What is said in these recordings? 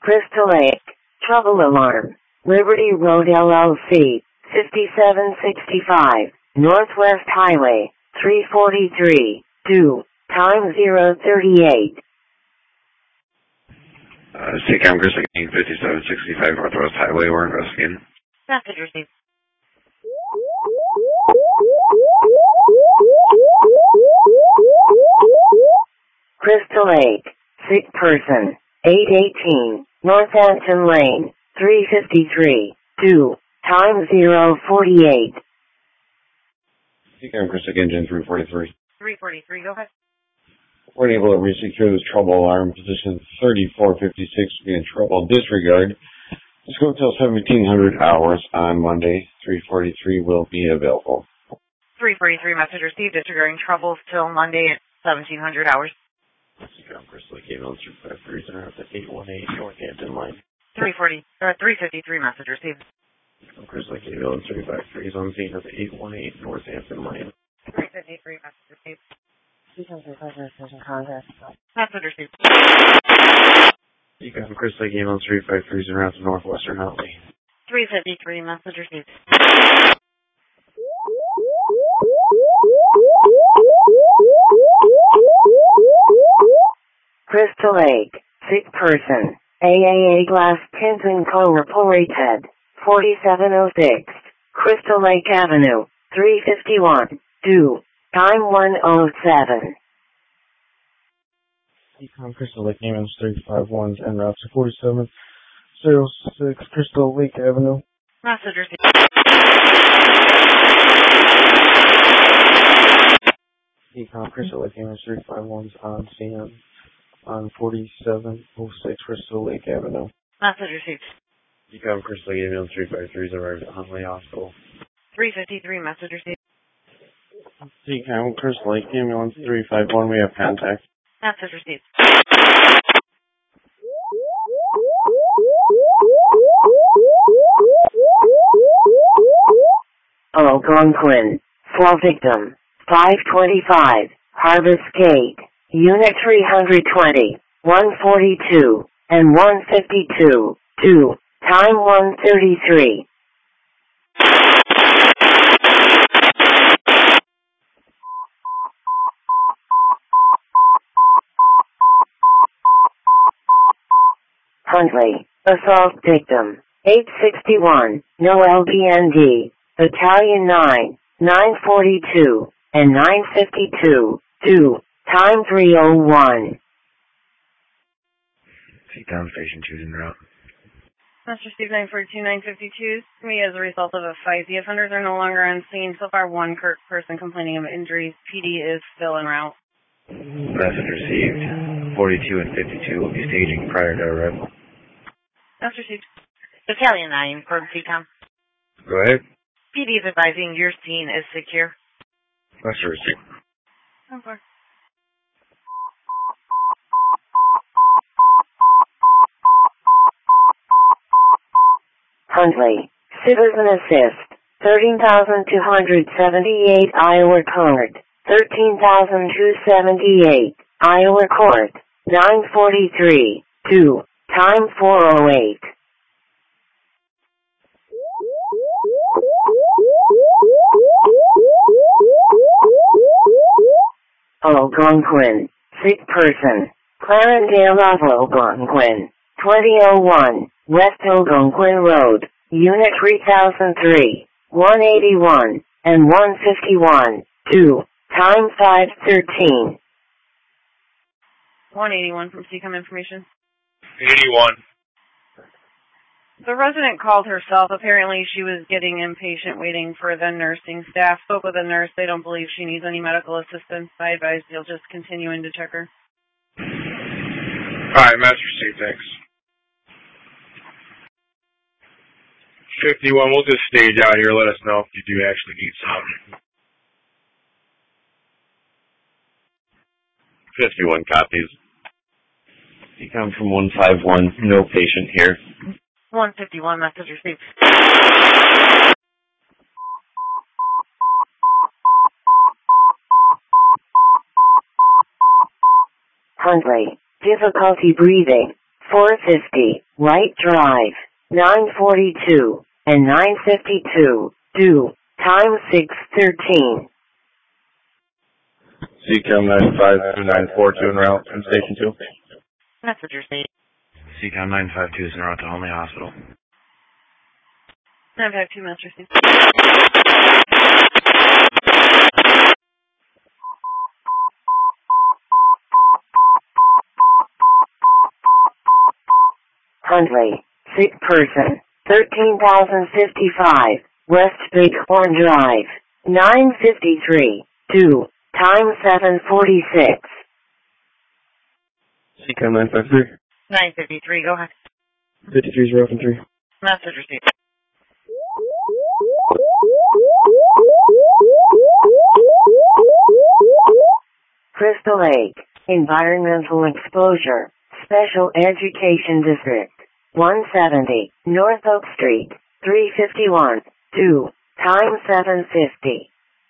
Crystal Lake, trouble alarm. Liberty Road LLC, 5765, Northwest Highway, 343, 2, time 038. CCAM Crystal Lake, 5765, Northwest Highway, we're investigating. Message received. Crystal Lake, sick person, 818, Northampton Lane, 353, 2, time 048. CCAM Crystal Lake, Engine 343. 343, go ahead. We're able to resecure this trouble alarm. Position 3456 to be in trouble. Disregard. Let's go until 1700 hours on Monday. 343 will be available. 343, message received. Disregarding troubles till Monday at 1700 hours. CCAM Crystal Lake, email 253, center at 818 Northampton Line. 353, message received. CCAM Crystal Lake, email 353 is on scene at 818 Northampton Line. 353, message received. Message received. CCAM Crystal Lake, email 353 is around to Northwestern Highway. 353, message received. Crystal Lake, sick person, AAA Glass Tint & Co. reported, 4706, Crystal Lake Avenue, 351, 2, time 107. CCAM Crystal Lake, email 351 en route to 4706 Crystal Lake Avenue. Message received. CCAM Crystal Lake, email 351 on scene on 4706 Crystal Lake Avenue. Message received. CCAM Crystal Lake, email 353 is arrived at Huntley Hospital. 353, message received. CCAM Crystal Lake, ambulance 351, we have contact. Message received. Algonquin, 4 victim, 525, Harvest Gate, Unit 320, 142, and 152, 2, time 133. Huntley, assault victim, 861, no LBND, Battalion 9, 942, and 952, 2, time 301. CCAM Station 2 en route. Message received 942, 952. To me, as a result of a fight, the offenders are no longer on scene. So far, one person complaining of injuries. PD is still en route. Message received. 42 and 52 will be staging prior to arrival. Message received. Battalion 9, from CCAM. Go ahead. PD is advising your scene is secure. Message received. Okay. Huntley, Citizen Assist, 13,278 Iowa Court, 13,278 Iowa Court, 943, 2, time 408. Algonquin, sick person, Clarendale of Algonquin, 2001, West Algonquin Road, Unit 3003, 181, and 151, 2, time 513. 181 from CCAM information. 81. The resident called herself. Apparently, she was getting impatient waiting for the nursing staff. Spoke with the nurse. They don't believe she needs any medical assistance. I advise you'll just continue in to check her. Alright, message received, thanks. 51, we'll just stage out here. Let us know if you do actually need something. 51 copies. You come from 151, no patient here. 151, message received. Huntley, difficulty breathing, 450, right drive, 942, and 952, due, time 6:13. CCAM 952 en route from Station 2. Message received. CCAM 952 is en route to Homley Hospital. 952, message received. Huntley, sick person, 13,055, West Bighorn Drive, 953, due, time 7:46. CCAM 953. 953, go ahead. 53 from 3. Message received. Crystal Lake, Environmental Exposure, Special Education District, 170, North Oak Street, 351, due, time 7:50.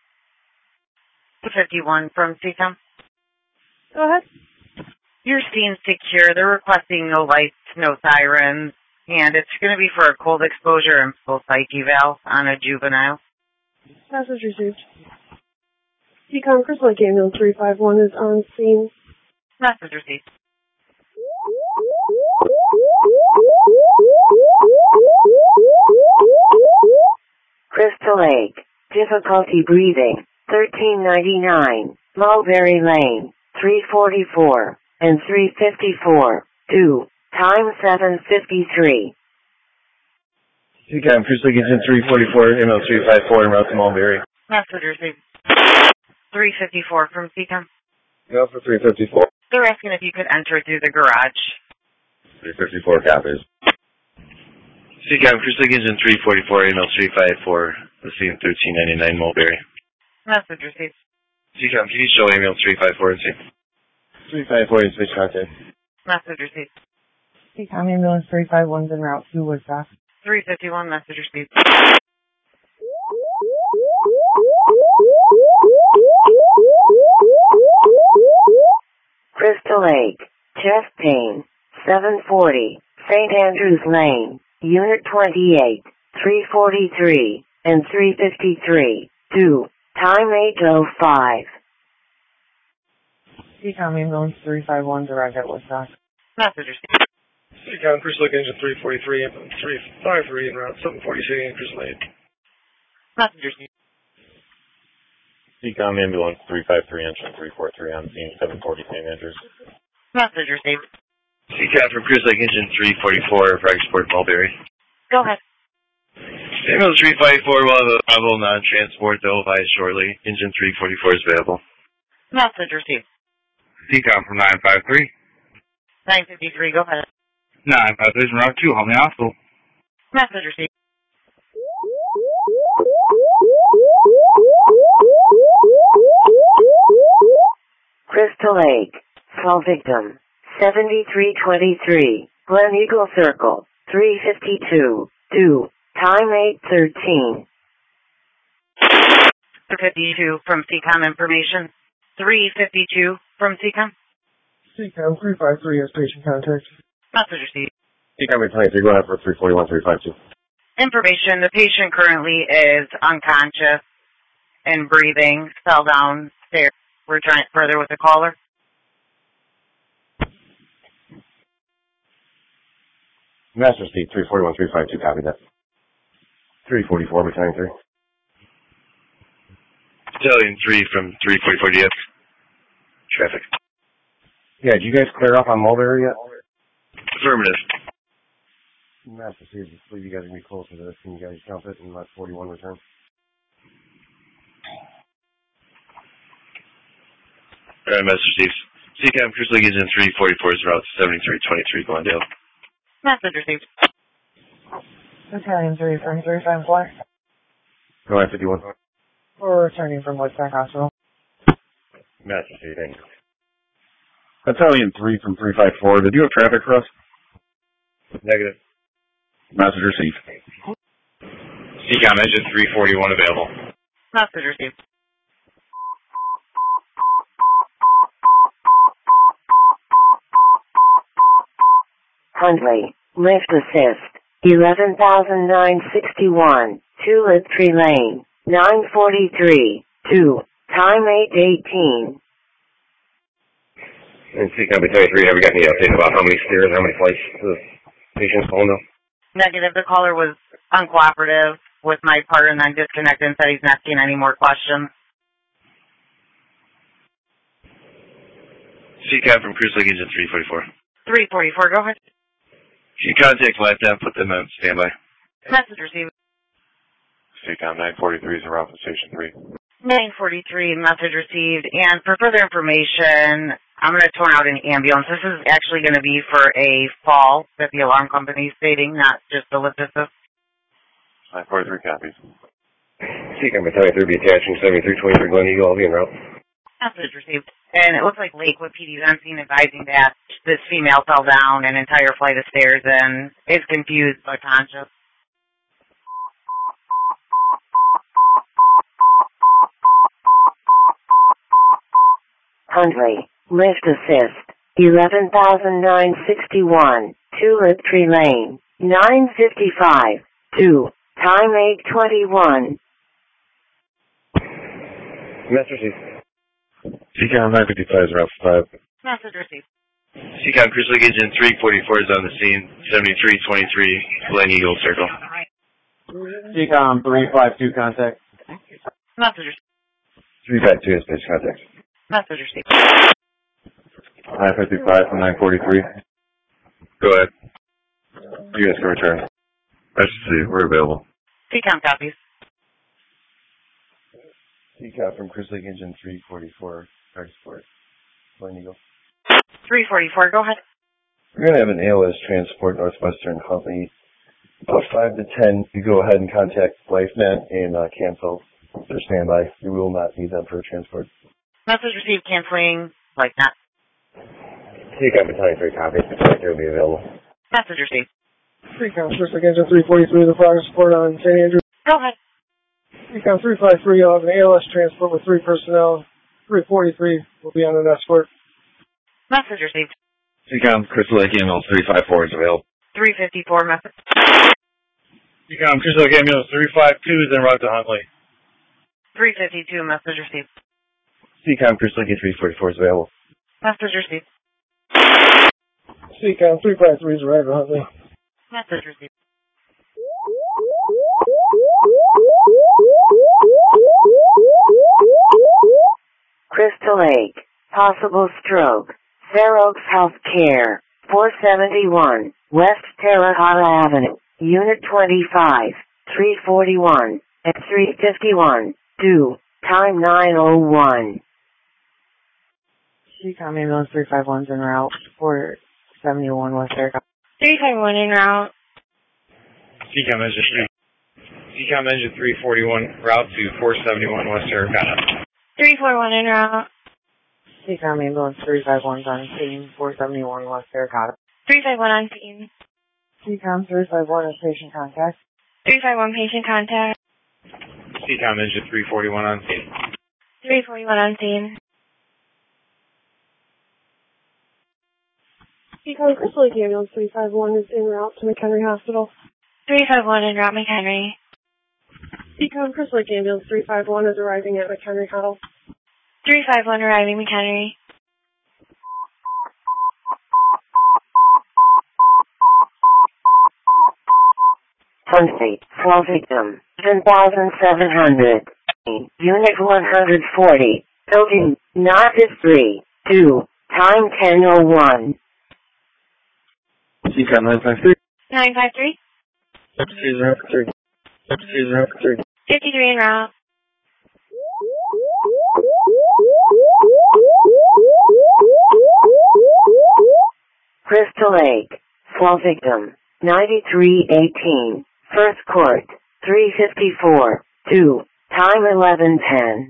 51 from CCAM. Go ahead. Your scene's secure. They're requesting no lights, no sirens, and it's going to be for a cold exposure and full psych eval on a juvenile. Message received. Decon Crystal Lake Ambulance 351 is on scene. Message received. Crystal Lake, difficulty breathing, 1399, Mulberry Lane, 344, and 354, due, time 7:53. CCAM Crystal Lake Engine 344, ML 354 en route to Mulberry. Message received. 354 from CCAM. Go for 354. They're asking if you could enter through the garage. 354 copies. CCAM Crystal Lake Engine 344, ML 354, the scene 1399 Mulberry. Message received. CCAM, can you show email 354 and see? 354 is switch contact. Message received. CCAM Ambulance 351 is en route to Woodstock. 351, message received. Crystal Lake, chest pain, 740, St. Andrews Lane, Unit 28, 343, and 353, due, time 8:05. CCAM Ambulance 351 arrived at Woodstock. Message received. CCAM Crystal Lake Engine 343, 353 en route 740 Crystal Lake. Message received. CCAM Ambulance 353, Engine 343 on scene 740 St. Andrews. Message received. CCAM from Crystal Lake Engine 344, Franksport, Mulberry. Go ahead. Ambulance 354 will have a travel non-transport they'll advise shortly. Engine 344 is available. Message received. CCAM from 953. 953, go ahead. 953 is en route to Homley Hospital. Message received. Crystal Lake, fall victim, 7323, Glen Eagle Circle, 352, due, time 8:13. 352 from CCAM information. 352 from CCAM. CCAM 353 has patient contact. Message received. CCAM 23, go ahead for 341, 352. Information, the patient currently is unconscious and breathing, fell downstairs. We're trying further with the caller. Master Speed 341, 352, copy that. 344, battalion 3. Battalion 3 from 344, do you have traffic? Yeah, did you guys clear up on Mulberry yet? Affirmative. Master Speed, just believe you guys are going to be closer to this. Can you guys jump it and let 41 return? Alright, Master Steve. CCAM Crystal Lake Engine 344 is route 7323 Glendale. Message received. Battalion 3 from 354. Go ahead, 51. We're returning from Woodstock Hospital. Master Steve, thank you. Battalion 3 from 354, did you have traffic for us? Negative. Message received. CCAM Engine 341 available. Message received. Huntley, lift assist, 11,961, Tulip Tree Lane, 943, 2, time 8:18. And CCOM 23, have you got any update about how many stairs, how many flights the patient's falling down? Negative. The caller was uncooperative with my part and then disconnected and said he's not asking any more questions. CCOM from Cruise Lake Engine 344. 344, go ahead. She contacts LifeNet, put them on standby. Message received. CCOM 943 is around Station 3. 943, message received. And for further information, I'm going to turn out an ambulance. This is actually going to be for a fall that the alarm company is stating, not just a lift assist. 943 copies. CCOM 23 be attaching 7323 Glen Eagle. I'll be en route. Message received. And it looks like Lakewood PD is on scene advising that this female fell down an entire flight of stairs and is confused but conscious. Huntley, lift assist, 11,961, Tulip Tree Lane, 955, 2, time 8:21. Message received. CCOM 955 is around 5. Message received. CCOM Cruise Lake Engine 344 is on the scene. 7323 Glen Eagle Circle. CCOM 352 contact. Message received. 352 is patient contact. Message received. 955 from 943. Go ahead. You guys can return. I should see. We're available. CCOM copies. CCOM from Cruise Lake Engine 344, Transport, Glen Eagle. 344, go ahead. We're going to have an ALS transport Northwestern Company. About 5 to 10, you go ahead and contact LifeNet and cancel their standby. You will not need them for transport. Message received, canceling, like that. CCOM 23 copy. They will be available. Message received. CCOM Cruise Lake Engine 343, the progress report on St. Andrew. Go ahead. CCOM 353, you'll have an ALS transport with 3 personnel. 343 will be on an escort. Message received. CCOM Crystal Lake Ambulance 354 is available. 354, message. CCOM Crystal Lake Ambulance 352 is en route to Huntley. 352, message received. CCOM Crystal Lake 344 is available. Message received. CCOM 353 is arrived at Huntley. Message received. Crystal Lake, possible stroke, Fair Oaks Health Care, 471, West Terre Haute Avenue, Unit 25, 341, and 351, 2, time 9:01. CCOM ambulance 351's en route, 471 West Terre Haute. 351 en route. CCOM Engine 341 route to 471 West Terre Haute. 341 en route. CCOM ambulance 351's on scene, 471 West Terre Haute. 351 on scene. CCOM 351 is patient contact. 351 patient contact. CCOM Engine 341 on scene. 341 on scene. CCOM Crystal Lake Ambulance 351 is en route to McHenry Hospital. 351 en route, McHenry. CCOM Crystal Lake Ambulance 351 is arriving at McHenry Hospital. 351 arriving, McHenry. Huntley, fall victim, 10,700. Unit 140, building, Notches 3, 2, time 10:01. CCOM 953. 953. 53 53 en route. Crystal Lake, fall victim, 9318, First Court, 354, 2, time 11:10.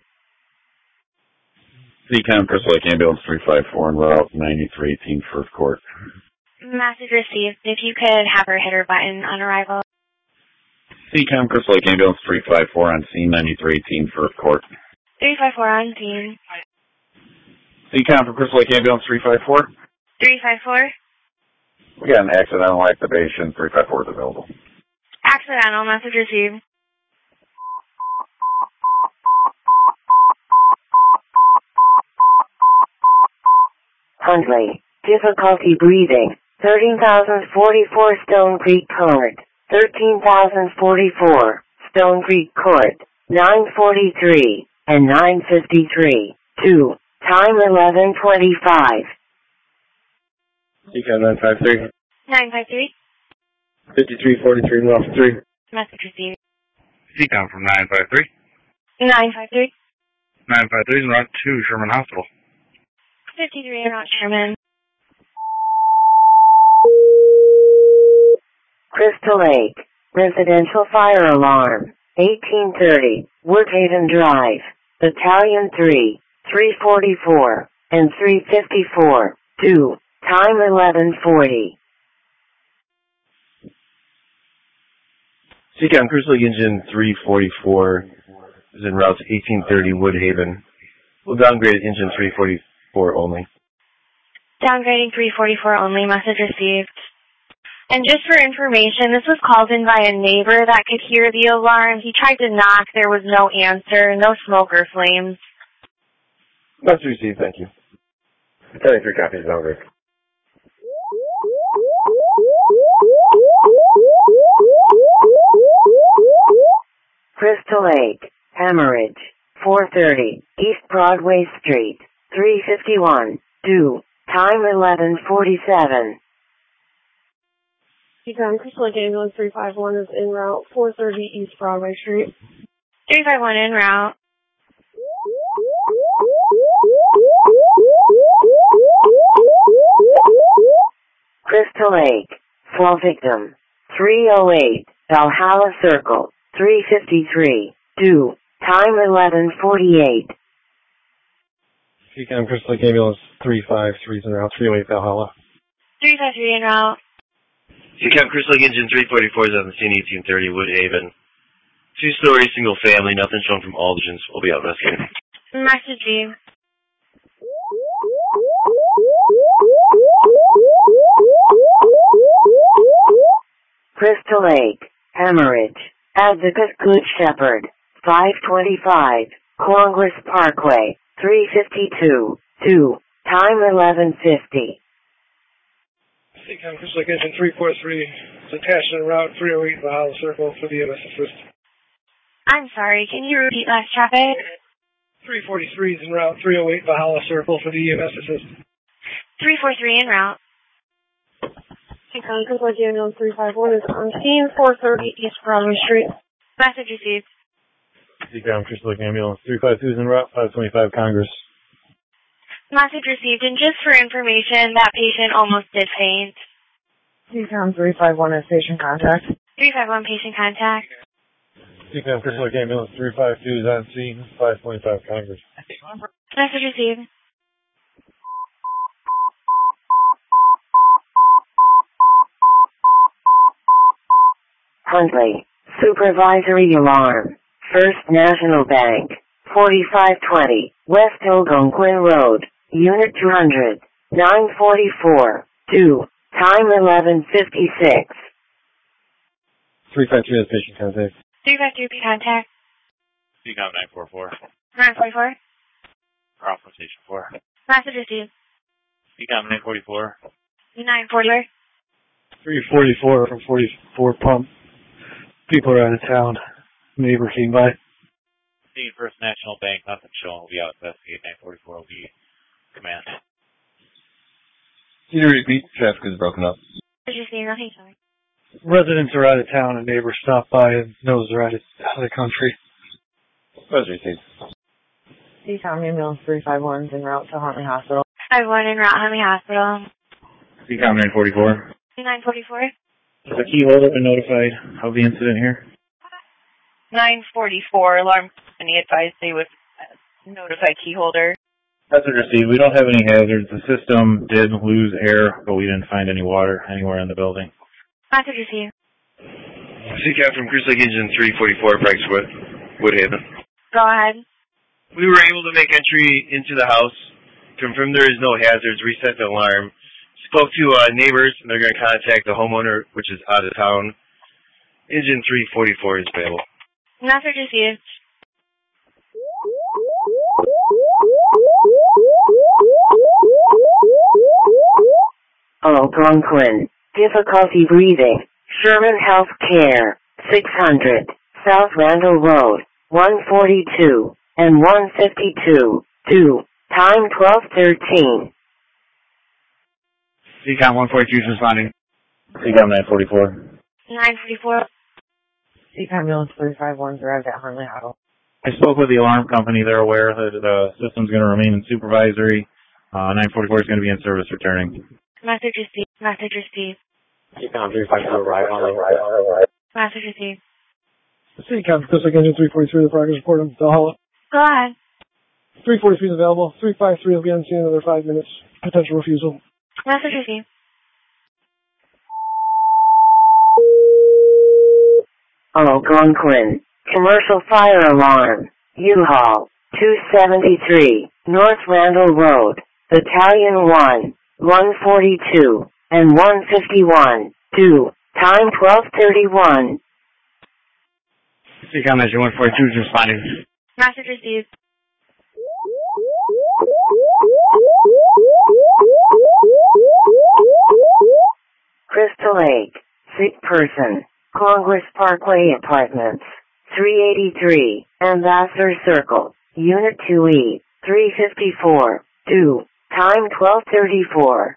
CCOM Crystal Lake Ambulance 354 en route 9318 First Court. Message received. If you could have her hit her button on arrival. CCOM Crystal Lake Ambulance 354 on scene 9318 First Court. 354 on scene. CCOM from Crystal Lake Ambulance 354. 354. We got an accidental activation. 354 is available. Accidental. Message received. Huntley. Difficulty breathing. 13,044 Stone Creek Court. 13,044 Stone Creek Court. 9:43 and 9:53. 2. Time 11:25. CCAM 953. 953. 5343 North 3. Message received. CCOM from 953. 953. 953 is Route 2, Sherman Hospital. 53 Route Sherman. Crystal Lake. Residential fire alarm. 1830. Woodhaven Drive. Battalion 3. 344 and 354. 2. Time 11:40. CCAM Crystal Lake Engine 344 is en route to 1830 Woodhaven. We'll downgrade engine 344 only. Downgrading 344 only. Message received. And just for information, this was called in by a neighbor that could hear the alarm. He tried to knock. There was no answer, no smoke or flames. Message received, thank you. 33 copies downgrade. Crystal Lake. Hemorrhage. 430. East Broadway Street. 351. 2. Time 11:47. CCAM Crystal Lake Ambulance 351 is en route 430 East Broadway Street. 351 en route. Crystal Lake. Fall victim. 308. Valhalla Circle. 353. 2. Time 11:48. CCAM Crystal Lake Ambulance 353 is en route 308 Valhalla. 353 en route. CCAM Crystal Lake Engine 344 is on the scene 1830 Woodhaven. 2-story, single family, nothing shown from Aldgens. We'll be out rescuing. Message received. Crystal Lake. Hemorrhage. Advocate Good Shepherd. 525. Congress Parkway. 352. 2. Time 11:50. CCAM Crystal Lake Engine 343 is attached en route 308 Valhalla Circle for the EMS assist. I'm sorry, can you repeat last traffic? 343 is en route 308 Valhalla Circle for the EMS assist. 343 en route. CCAM Crystal Lake Ambulance 351 is on scene 430 East Broadway Street. Message received. CCAM Crystal Lake Ambulance 352 is en route 525 Congress. Message received, and just for information, that patient almost did faint. CCAM 351 is patient contact. 351 patient contact. CCAM Crystal Lake Ambulance 352 is on scene 525 Congress. Message received. Huntley. Supervisory alarm. First National Bank. 4520. West Algonquin Road. Unit 200. 944. 2. Time 11:56. 353 is patient contact. 353 contact. CCOM 944. 944. Off station 4. Message received. CCOM 944. 944. 344 from 44 pump. People are out of town. Neighbor came by. Seeing First National Bank, nothing showing. We'll be out investigate. 944 will be command. Can you repeat? Traffic is broken up. Message received. Nothing showing. Residents are out of town and neighbors stopped by and knows they're out of the country. Message received. CCAM Ambulance 351 is en route to Huntley Hospital. 51 en route, Huntley Hospital. CCOM 944. 944. Has a key holder been notified of the incident here? 944. Alarm company advised they would notify key holder. Message received. We don't have any hazards. The system did lose air, but we didn't find any water anywhere in the building. Message received. CCAM from Crystal Lake Engine 344, practice Woodhaven. Go ahead. We were able to make entry into the house, confirm there is no hazards, reset the alarm, Spoke to neighbors, and they're going to contact the homeowner, which is out of town. Engine 344 is available. Message received. Algonquin. Difficulty breathing. Sherman Health Care. 600. South Randall Road. 142 and 152. 2. Time 12:13. CCOM 142 is responding. CCOM 944. 944. CCOM ambulance 351 arrived at Harley Hospital. I spoke with the alarm company. They're aware that the system's going to remain in supervisory. 944 is going to be in service returning. Message received. Message received. CCOM 352 arrived on the right. Message received. CCOM, Chris Engine 343, the progress report on Valhalla. Go ahead. 343 is available. 353 will be on scene in another 5 minutes. Potential refusal. Message received. Algonquin. Commercial fire alarm. U-Haul. 273. North Randall Road. Battalion 1. 142 and 151. 2. Time 12:31. CCOM Engine 142 is responding. Message received. Crystal Lake. Sick person. Congress Parkway Apartments. 383. Ambassador Circle. Unit 2E. 354. 2. Time 12:34.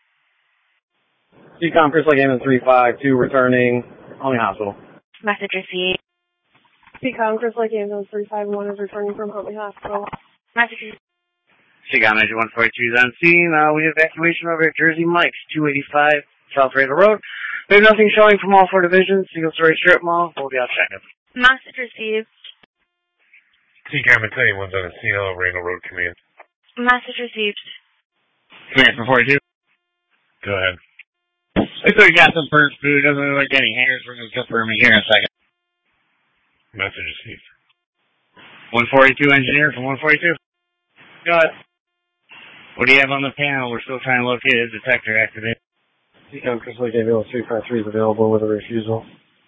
CCOM Chris Engine 352 returning Harley Hospital. Message received. CCOM Chris Ambulance 351 is returning from Harley Hospital. Message received. CCOM Engine 142 is on scene. We have evacuation over at Jersey Mike's, 285 South Randall Road. We have nothing showing from all 4 divisions. Single-story strip mall. We'll be out checking. Message received. CCOM Battalion 1's on the scene of Randall Road Command. Message received. Command for 42. Go ahead. Looks like we got some first food. Doesn't look like any hangers. We're going to confirm it here in a second. Message received. 142 engineer from 142. Go ahead. What do you have on the panel? We're still trying to locate his detector activated. CCOM Chris Ambulance 353 is available with a refusal.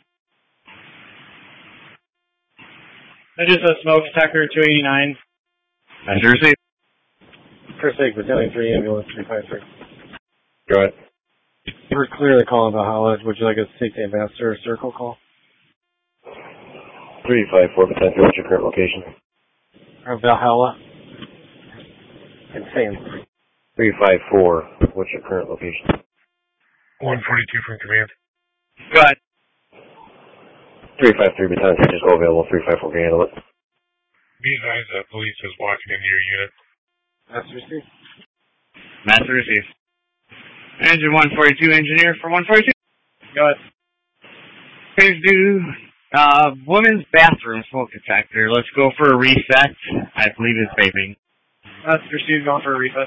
I just a smoke detector 289. Message received. Chris Battalion 3 Ambulance 353. Go ahead. We're clearly calling Valhalla. Would you like us to take the Ambassador Circle call? 354 Battalion, what's your current location? Valhalla. Insane. 354, what's your current location? 142 from command. Go ahead. 353 Battalion, just go available. 354 can handle it. Be advised that police is walking into your unit. Master received. Master received. Engine 142 engineer for 142. Go ahead. Please do women's bathroom smoke detector. Let's go for a reset. I believe it's vaping. That's received, going for a reset.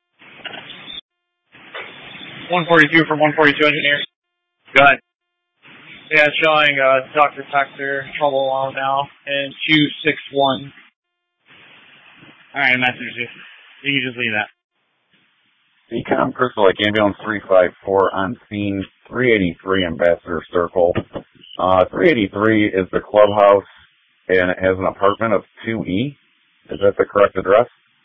142 from 142 engineer. Go ahead. Yeah, it's showing duct detector trouble on now in 261. Alright, message you. You can just leave that. CCOM Crystal Lake Ambulance 354 on scene 383 Ambassador Circle. 383 is the clubhouse and it has an apartment of 2E. Is that the correct address?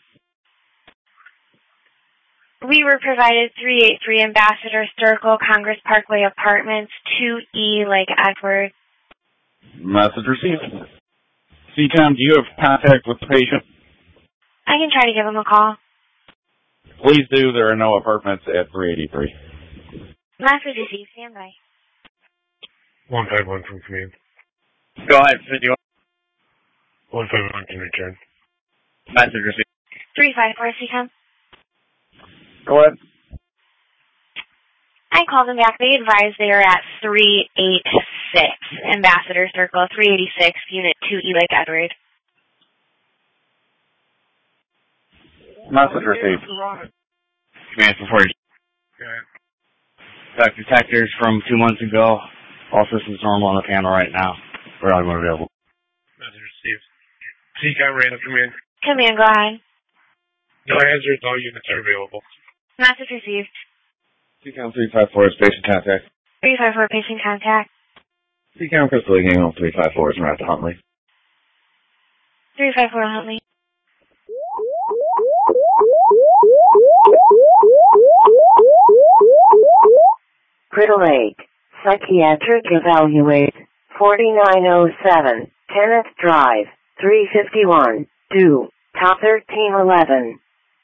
We were provided 383 Ambassador Circle, Congress Parkway Apartments, 2E like Edward. Message received. CCOM, do you have contact with the patient? I can try to give him a call. Please do. There are no apartments at 383. Message received. Stand by. 151 from command. Go ahead, Cindy. 151 can return. Message received. 354 CCOM. Go ahead. I called them back. They advised they are at 386 Ambassador Circle, 386 Unit 2E like Edward. Message received. Command for 40. Duct detectors from 2 months ago. All systems normal on the panel right now. We're all available. Message received. CCOM Randall Command. Command, go ahead. No hazards, all units are available. Message received. CCOM 354 is patient contact. 354 patient contact. CCOM Crystal Lake Ambulance 354 is route to Huntley. 354 Huntley. Crystal Lake. Psychiatric evaluate. 4907. Kenneth Drive. 351. Due. Top 1311.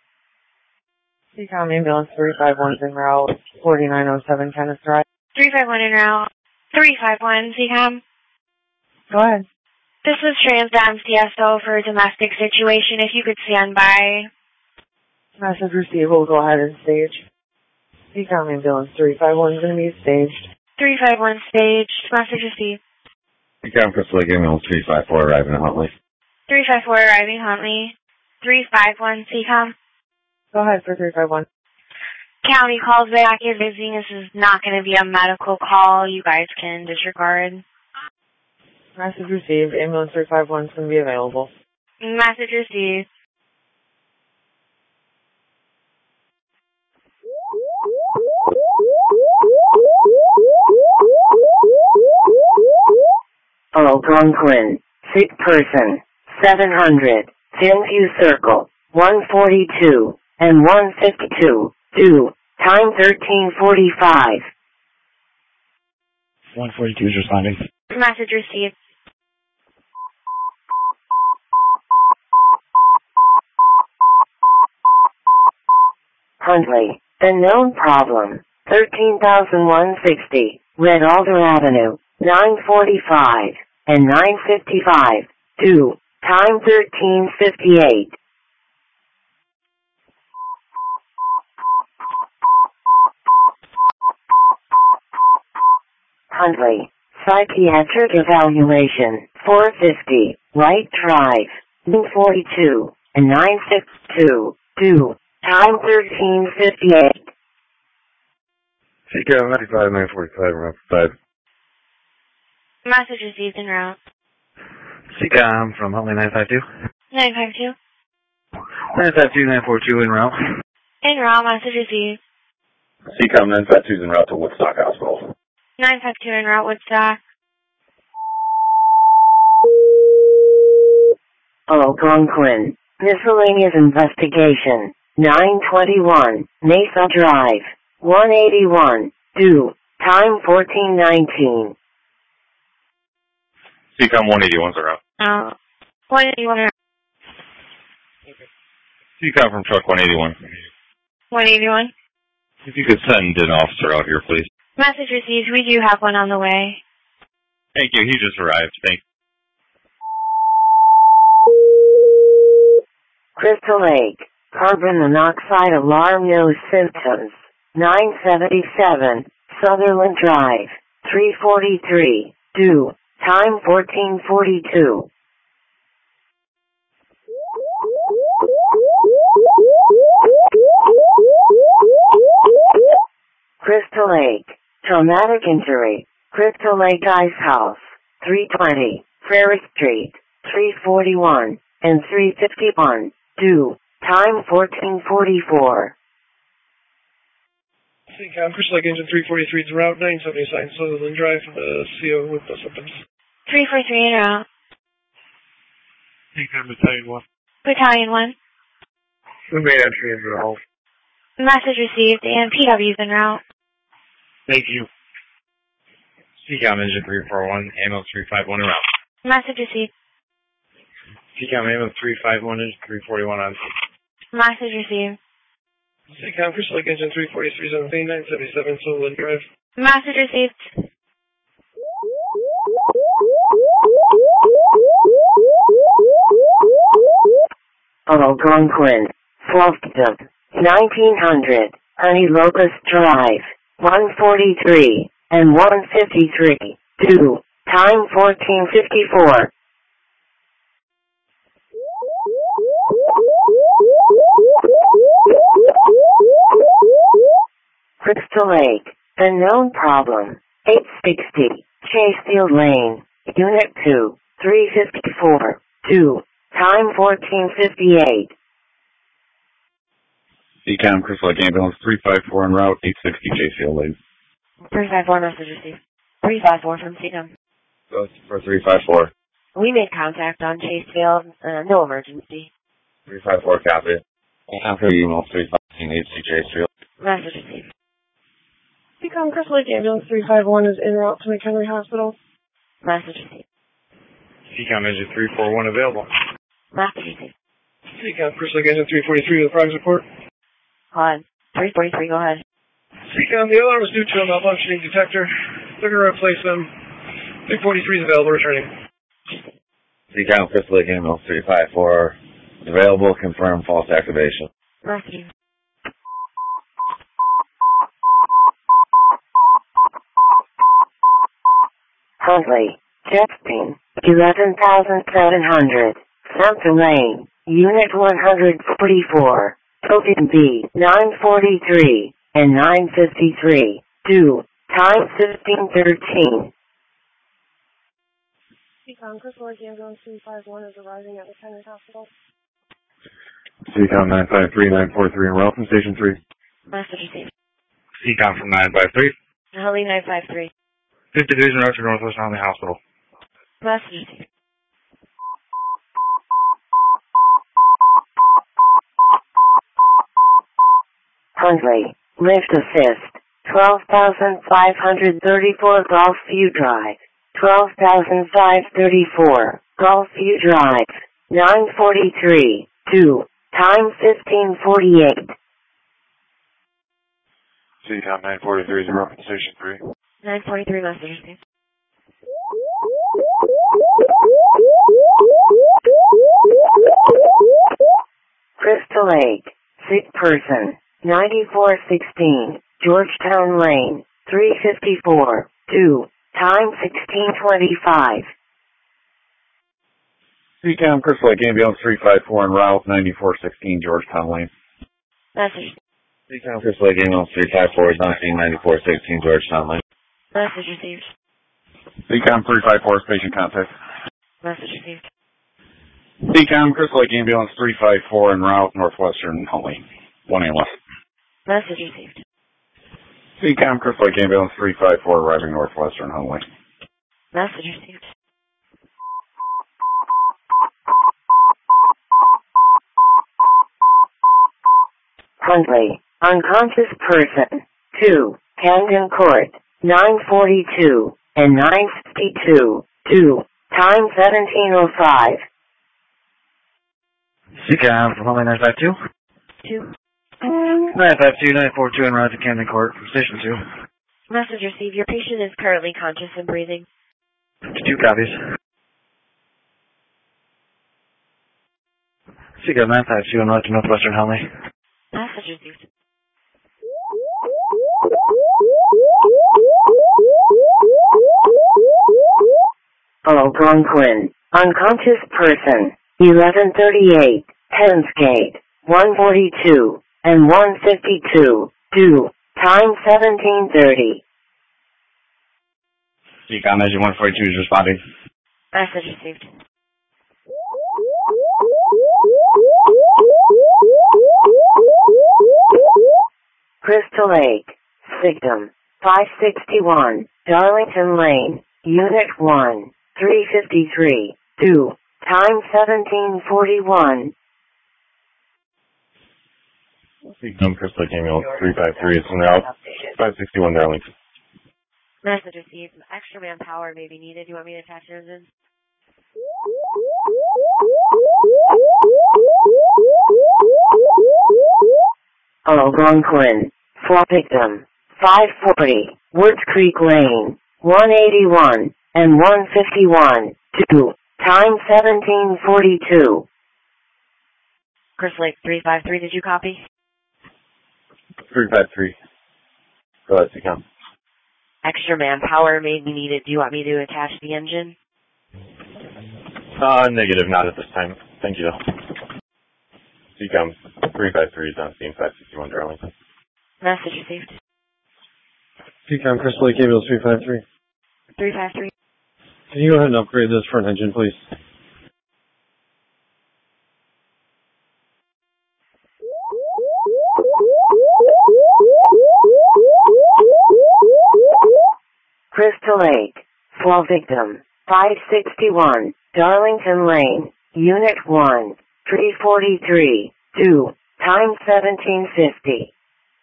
CCOM ambulance 351 en route, 4907 Kenneth Drive. 351 en route. 351 CCOM. Go ahead. This is Transdom CSO for a domestic situation. If you could stand by. Message received. We'll go ahead and stage. CCOM ambulance 351 is going to be staged. 351 staged. Message received. CCOM Crystal Lake Ambulance 354 arriving at Huntley. 354 arriving Huntley. 351 CCOM. Go ahead for 351. County calls back. You're visiting. This is not going to be a medical call. You guys can disregard. Message received. Ambulance 351 is going to be available. Message received. Algonquin. Sick person. 700. Thinview Circle. 142 and 152. Due. Time 13:45. 142 is responding. Message received. Huntley. The known problem. 13,160. Red Alder Avenue. 9:45 and 9:55. Due. Time 13:58. Huntley. Psychiatric evaluation. 450. Right Drive. 942 and 962. Due. Time 13:58. CCOM 95, 945, route 5. Message received en route. CCOM from Huntley 952. 952. 952, 942 en route. En route. Message received. CCOM 952 is en route to Woodstock Hospital. 952 en route. Woodstock. Algonquin. Miscellaneous investigation. 921. Mesa Drive. 181. Due. Time 14:19. CCOM 181's en route. 181 en route. CCOM from truck 181. 181. If you could send an officer out here, please. Message received. We do have one on the way. Thank you. He just arrived. Thank you. Crystal Lake. Carbon monoxide alarm, no symptoms. 977. Sutherland Drive. 343. Due. Time 14:42. Crystal Lake. Traumatic injury. Crystal Lake Ice House. 320. Prairie Street. 341 and 351. Due. Time 14:44. CCOM Crystal Lake Engine 343 is route 979 Sutherland Drive from the CO with no symptoms. 343 en route. CCOM Battalion 1. Battalion 1. We made entry into the hole. Message received and PW's en route. Thank you. CCOM Engine 341, ambulance 351 en route. Message received. CCOM ambulance 351, Engine 341 on. Message received. CCOM Crystal Lake Engine 343 is on Bay 977 Sutherland Drive. Message received. Algonquin. Fluffton. 1900. Honey Locust Drive. 143 and 153. Due. Time 14:54. Crystal Lake. The known problem. 860. Chasefield Lane. Unit 2. 354. Due. Time 14:58. CCOM, Crystal Lake Ambulance 354 en route, 860 Chase Lane. 354 message received. 354 from CCOM. Go for 354. We made contact on Chasefield. No emergency. 354 copy. After email 315 Chase Message received. CCOM Crystal Lake Ambulance 351 is en route to McHenry Hospital. Message received. CCOM engine 341 available. Message received. CCOM Crystal Lake engine 343 with a progress report. On 343, go ahead. CCOM, the alarm is due to a malfunctioning detector. They're going to replace them. 343 is available, returning. CCOM Crystal Lake Ambulance 354 available, confirm false activation. Message. Huntley, Jetstein, 11,700, Samson Lane, Unit 144, Token B, 943, and 953, due, time 1513. CCOM Crystal Lake Ambulance 351 is arriving at McHenry Hospital. CCOM 953, 943 en route from Station 3. Message received. CCOM from 953. Holly 953. 50 degrees en route to Northwest Army Hospital. Message received. Huntley, lift assist, 12,534 Gulfview Drive, 12,534 Gulfview Drive, 943, 2, time 1548. CCOM 943 is en route from Station 3. 943 message received. Crystal Lake, sick person, 9416, Georgetown Lane, 354, 2, time 1625. CCOM Crystal Lake Ambulance 354 en route, 9416 Georgetown Lane. Message. CCOM Crystal Lake Ambulance 354 is on scene, 9416 Georgetown Lane. Message received. CCOM 354 patient contact. Message received. CCOM Crystal Lake Ambulance 354 en route, Northwestern Huntley, 1 a.m. left. Message received. CCOM Crystal Lake Ambulance 354 arriving Northwestern Huntley. Message received. Huntley, unconscious person, 2, Camden Court, 942, and 952, 2, time 1705. CCOM from Huntley 952. 2. 952, 942 en route to Camden Court from Station 2. Message received. Your patient is currently conscious and breathing. 2 copies. CCOM 952 en route to Northwestern Huntley. Message received. Algonquin, unconscious person, 1138, Heaven's Gate, 142, and 152, 2, time 1730. CCOM engine 142 is responding. Message received. Crystal Lake, victim, 561, Darlington Lane, Unit 1, 353, 2, time 1741. CCOM Crystal Lake Ambulance 353 is en route, 561 Darlington. Message received. Extra manpower may be needed. Do you want me to attach yours in? Algonquin, for victim, 540, Woods Creek Lane, 181, and 151, 2, time 1742. Crystal Lake 353, did you copy? 353. Go ahead, CCOM. Extra manpower may be needed. Do you want me to attach the engine? Negative, not at this time. Thank you, though. CCOM 353 is on scene, 561 Darlington. Message received. CCOM Crystal Lake Ambulance 353. 353. Can you go ahead and upgrade this front engine, please? Crystal Lake. Fall victim. 561, Darlington Lane, Unit 1, 343, 2, time 1750.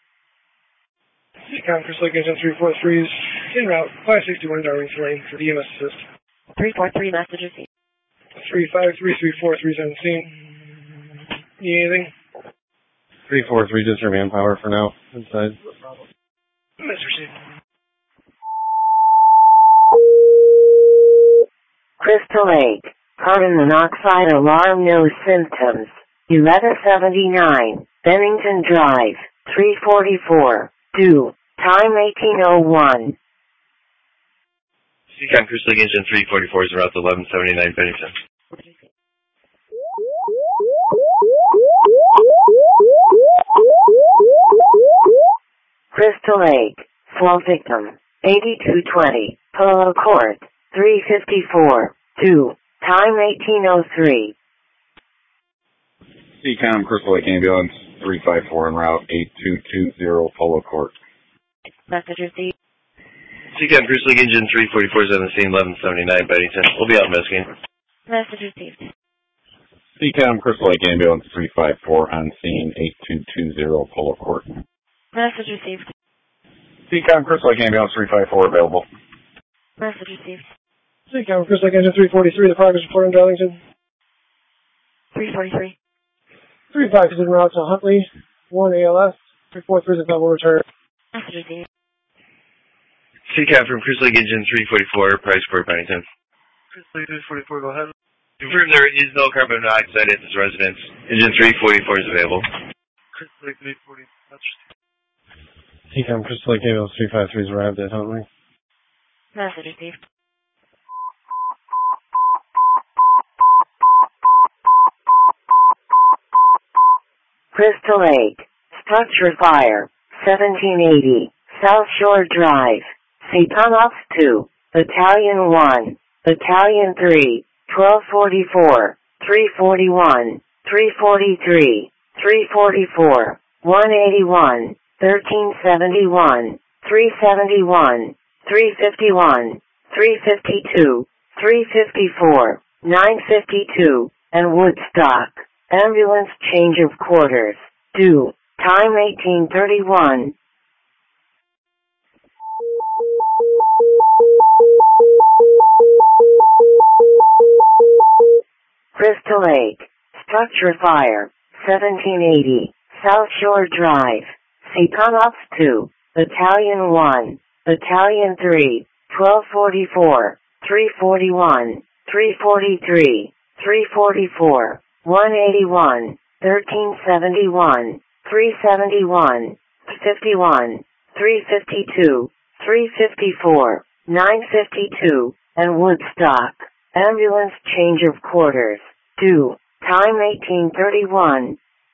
Seacom Crystal Lake Engine 343 is en route 561 Darlington Lane for the EMS assist. 343 message received. 353-343 is on the scene. Need anything? 343, just your manpower for now, inside. Message received. Crystal Lake. Carbon monoxide alarm, no symptoms. 1179, Bennington Drive, 344, 2, time 1801. Seacom Crystal Lake Engine 344 is en route to 1179 Bennington. Crystal Lake. Fall victim. 8220, Polo Court, 354, 2, time 1803. Seacom Crystal Lake Ambulance 354 en route 8220 Polo Court. Message received. Seacom Crystal Lake Engine 344 is on the scene 1179 Bennington. We'll be out investigating. Message received. Seacom Crystal Lake Ambulance 354 on scene 8220 Polo Court. Message received. Seacom Crystal Lake Ambulance 354 available. Message received. Seacom Crystal Lake Engine 343, the progress report on Darlington. 343. 35 is en route to Huntley, 1 ALS, 343 is a double return. Message received. Seacom from Crystal Lake Engine 344, Priceport, Bennington. Crystal Lake 344, go ahead. Confirm there is no carbon monoxide at this residence. Engine 344 is available. Crystal Lake 340, that's Seacom Crystal Lake Ambulance 353 has arrived at Huntley. Message received. Crystal Lake. Structure fire. 1780, South Shore Drive. Satanovs 2, Battalion 1, Battalion 3, 1244, 341, 343, 344, 181, 1371, 371, 351, 352, 354, 952, and Woodstock. Ambulance change of quarters. Due. Time 1831. Crystal Lake. Structure fire. 1780, South Shore Drive. Satanovs 2, Battalion 1, Battalion 3, 1244, 341, 343, 344, 181, 1371, 371, 51, 352, 354, 952, and Woodstock. Ambulance change of quarters. Due. Time 1831.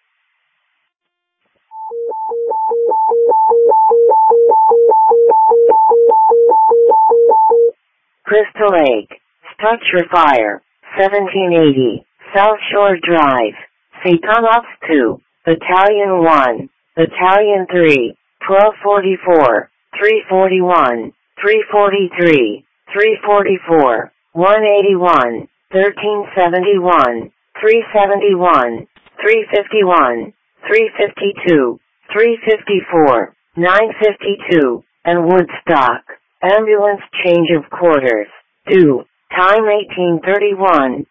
Crystal Lake. Structure fire. 1780, South Shore Drive. Satanovs 2, Battalion 1, Battalion 3, 1244, 341, 343, 344, 181, 1371, 371, 351, 352, 354, 952, and Woodstock. Ambulance change of quarters. Due. Time 1831.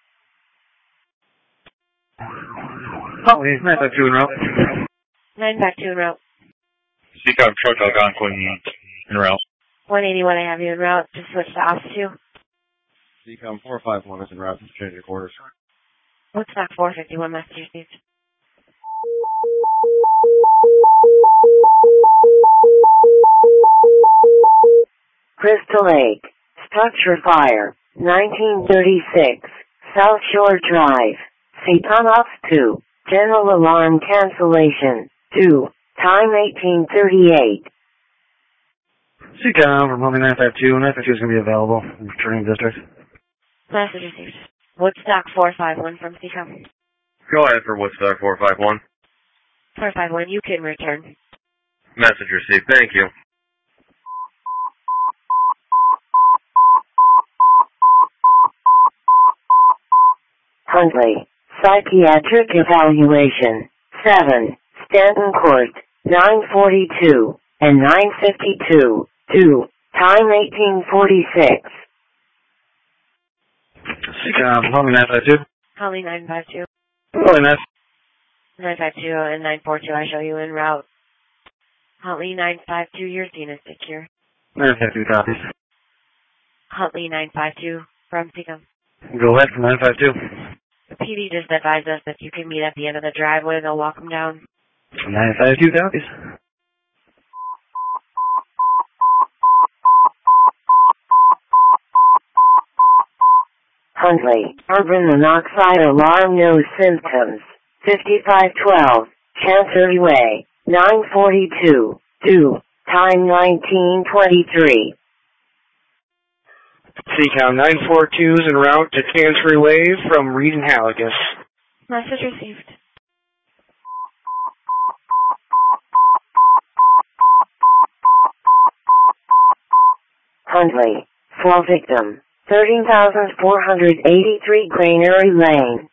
Huntley, 952 en route. 952 en route. Seacom Truck Algonquin en route. 181, I have you en route. Just switch to ops 2. Seacom 451 is en route to change of quarters. Woodstock 451, message received. Crystal Lake. Structure fire. 1936, South Shore Drive. Satanovs 2, general alarm cancellation. 2, time 1838. Seacom from Huntley 952. 952 is going to be available in returning district. Message received. Woodstock 451 from Seacom. Go ahead for Woodstock 451. 451, you can return. Message received. Thank you. Huntley. Psychiatric evaluation. 7. Stanton Court. 942 and 952. 2. Time 1846. Holly 952. Holly 952. Holly 952 and 942, I show you en route. Huntley 952, your scene is secure. 952 copies. Huntley 952 from Seacom. Go ahead from 952. The PD just advised us that you can meet at the end of the driveway. They'll walk them down. 952 copies. Huntley. Carbon monoxide alarm, no symptoms. 5512. Chancery Way. 942. 2. Time 1923. Seacom 942 is en route to Chancery Way from Reed and Haligus. Message received. Huntley. Fall victim. 13,483 Granary Lane.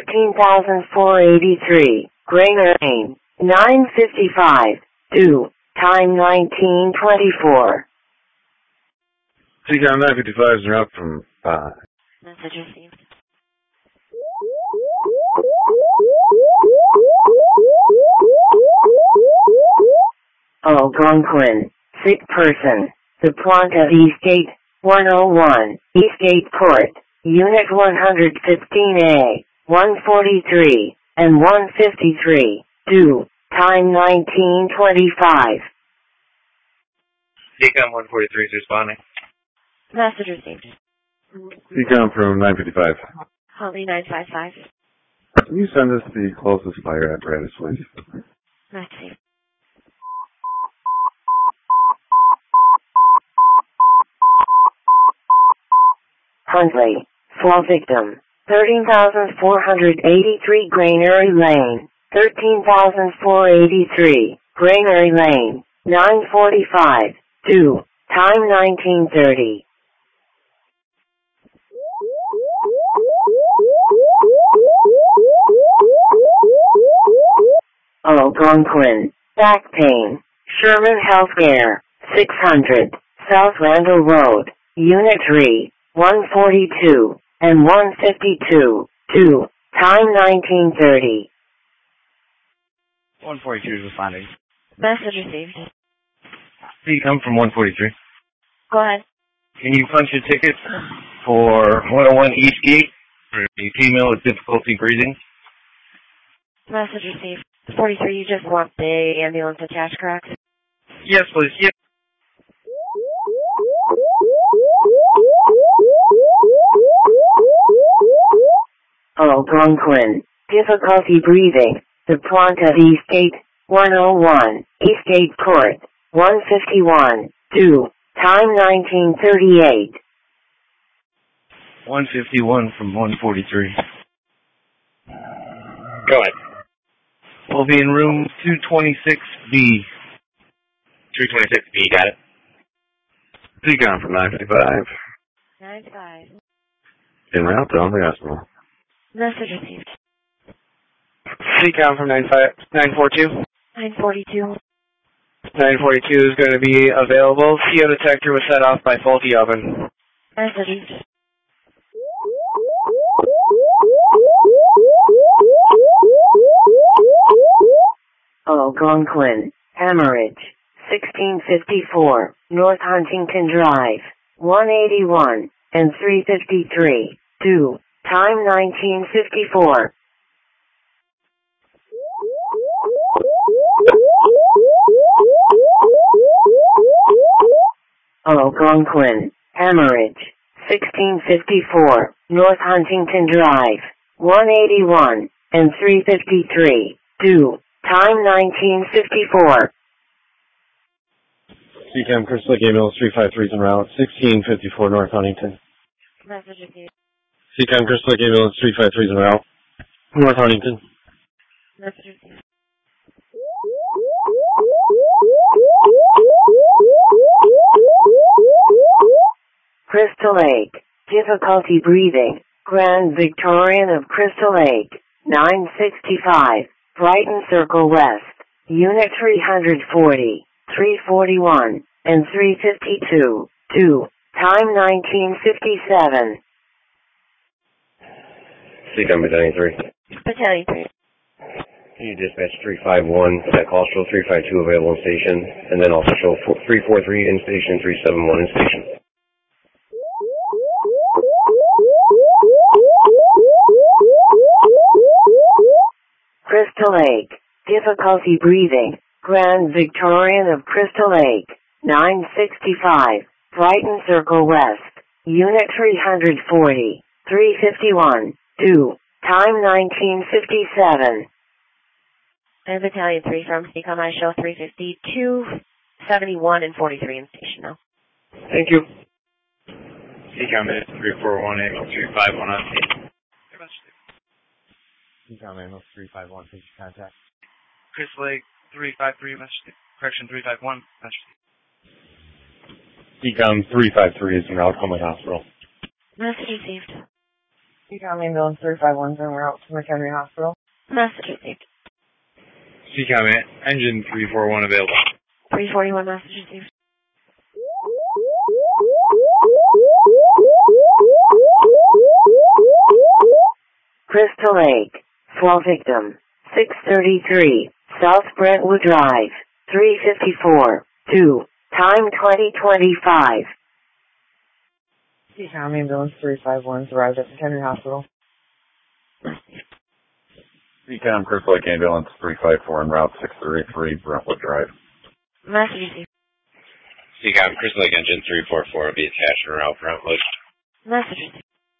13,483 Granary Lane. 955. 2. Time 1924. Seacom 955 is en route from 5. Message received. Algonquin. Sick person. The plant of Eastgate. 101. Eastgate Court. Unit 115A. 143 and 153. 2. Time 1925. Seacom 143 is responding. Message received. Seacom from 955. Holly 955. Can you send us the closest fire apparatus, please? Let's see. Huntley. Fall victim. 13,483 Granary Lane. 13,483 Granary Lane. 945. 2. Time 1930. Algonquin. Back pain. Sherman Healthcare. 600. South Randall Road. Unit 3. 142 and 152. 2. Time 1930. 142 is responding. Message received. Seacom from 143. Go ahead. Can you punch a ticket for 101 Eastgate for a female with difficulty breathing? Message received. 43, you just want the ambulance attached, correct? Yes, please. Yep. Algonquin. Difficulty breathing. The plant of Eastgate. 101. Eastgate Court. 151. 2. Time 1938. 151 from 143. Go ahead. We'll be in room 226B. 226B, got it. Seacom from 955. 95. En route to the hospital. Message received. Seacom from 942. 942. 942 is going to be available. CO detector was set off by faulty oven. Message received. Algonquin. Hemorrhage. 1654. North Huntington Drive. 181 and 353. 2. Time 1954. Algonquin. Hemorrhage. 1654. North Huntington Drive. 181 and 353. 2. Time 1954. Seacom Crystal Lake Ambulance 353 is en route. 1654 North Huntington. Message received. Seacom Crystal Lake Ambulance 353 is en route. North Huntington. Message received. Crystal Lake. Difficulty breathing. Grand Victorian of Crystal Lake, 965, Brighton Circle West, Unit 340, 341, and 352, 2, time 1957. Seacom Battalion 3. Battalion 3. Can you dispatch 351, that call show 352 available in station, and then also show 343 in station, 371 in station. Crystal Lake, difficulty breathing, Grand Victorian of Crystal Lake, 965, Brighton Circle West, Unit 340, 351, 2, time 1957. And Battalion 3 from Seacom, I show 352, 71, and 43 in station now. Thank you. Seacom 341, Amos 351 on scene. Seacom Amos 351, please contact. Chris Lake 353, correction 351, Seacom 353 is en route to Homeland Hospital. Message received. Seacom Ambulance 351 is en route to McHenry Hospital. Message received. Seacom engine 341 available. 341, message received. Crystal Lake, fall victim, 633, South Brentwood Drive, 354, 2, time 2025. Seacom Ambulance 351 arrived at McHenry Hospital. Seacom Crystal Lake Ambulance 354 en route 633 Brentwood Drive. Message received. Seacom Crystal Lake engine 344 will be attached en route Brentwood. Message received.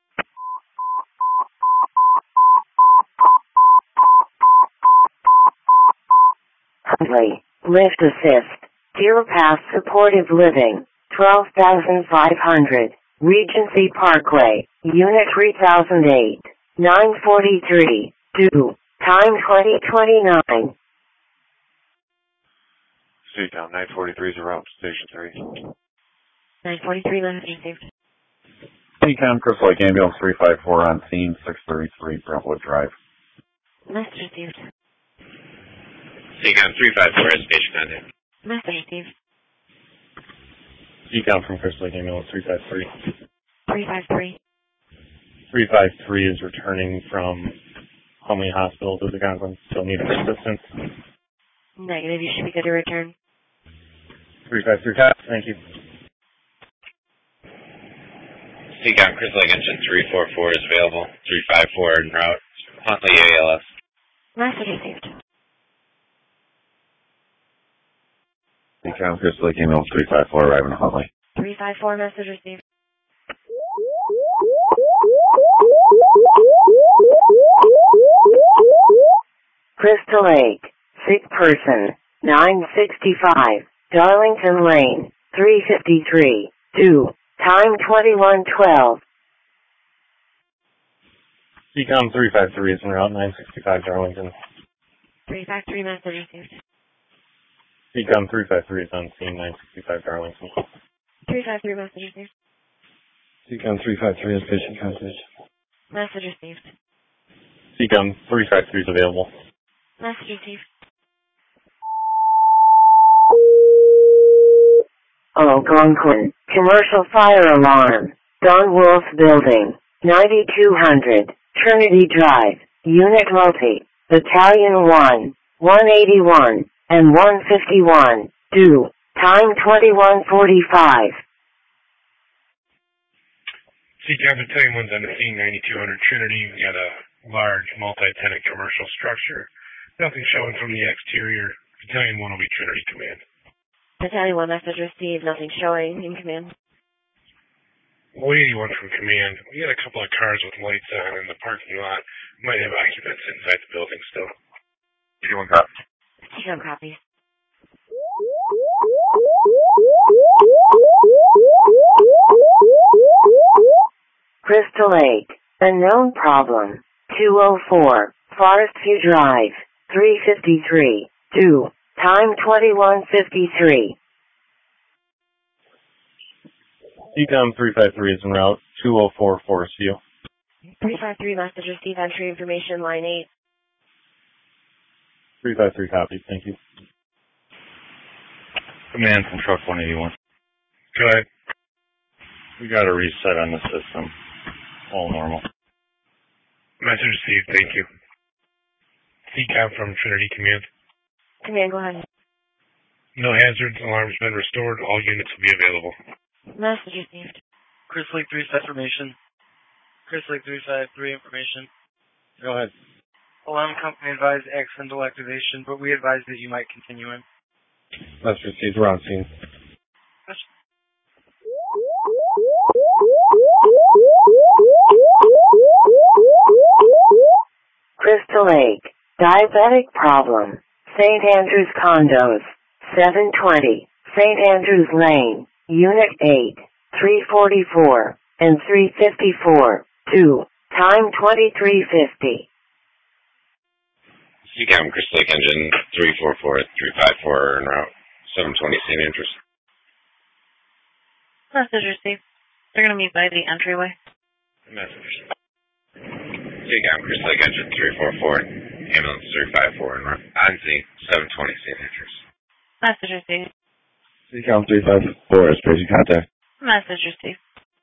Huntley, lift assist, Deer Pass Supportive Living, 12,500, Regency Parkway, Unit 3008, 943, 2, time 2029. Seacom 943 is en route to Station 3. 943, message received. Seacom Crystal Lake Ambulance 354 on scene 633 Brentwood Drive. Message received. Seacom 354 is station contact. Message received. Seacom from Crystal Lake Ambulance 353. 353. 353 is returning from Homely Hospital to the Wisconsin. Still need assistance. Negative, you should be good to return. 353, copy. Thank you. Seacom Crystal Lake engine 344 is available. 354 en route. Huntley ALS. Message received. Seacom Crystal Lake Ambulance 354 arriving at Huntley. 354, message received. Crystal Lake, sick person, 965, Darlington Lane, 353, 2, time 2112. Seacom 353 is en route 965 Darlington. 353, message received. Seacom 353 is on scene 965 Darlington. 353, message received. Seacom 353 is patient contact. Message received. Seacom 353 is available. Message received. Algonquin, commercial fire alarm, Don Wolf Building, 9200, Trinity Drive, Unit Multi, Battalion 1, 181, and 151, 2, time 2145. Seacom Battalion 1's on the scene, 9200 Trinity. We got a large multi-tenant commercial structure. Nothing showing from the exterior. Battalion 1 will be Trinity Command. Battalion 1, message received. Nothing showing in command. 181 from command. We got a couple of cars with lights on in the parking lot. Might have occupants inside the building still. 81 copy. Seacom copies. Crystal Lake, unknown problem, 204, Forest View Drive, 353, 2, time 2153. Seacom 353 is en route 204 Forest View. 353 message received, entry information, line 8. 353 copy, thank you. Command from truck 181. Go ahead. We got a reset on the system. All normal. Message received, thank you. CCAP from Trinity Command. Command, go ahead. No hazards, alarms been restored, all units will be available. Message received. Chris Lake 3 information. Chris Lake 353 information. Go ahead. Alarm company advised accidental activation, but we advise that you might continue in. Message received, we're on scene. Crystal Lake, diabetic problem, St. Andrews Condos, 720, St. Andrews Lane, Unit 8, 344, and 354, 2, time 2350. CCAM, Crystal Lake Engine 344 at 354 en route 720 St. Andrews. Message received. They're going to meet by the entryway. Message. CCAM, Crystal Lake Engine 344, ambulance 354 en route on scene 720 St. Andrews. Message received. CCAM 354 is patient contact. Message received.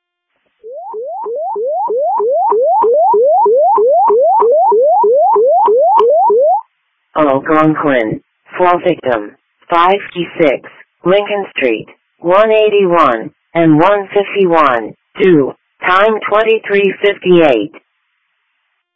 Algonquin, fall victim, 5D6, Lincoln Street, 181, and 151, 2, time 2358.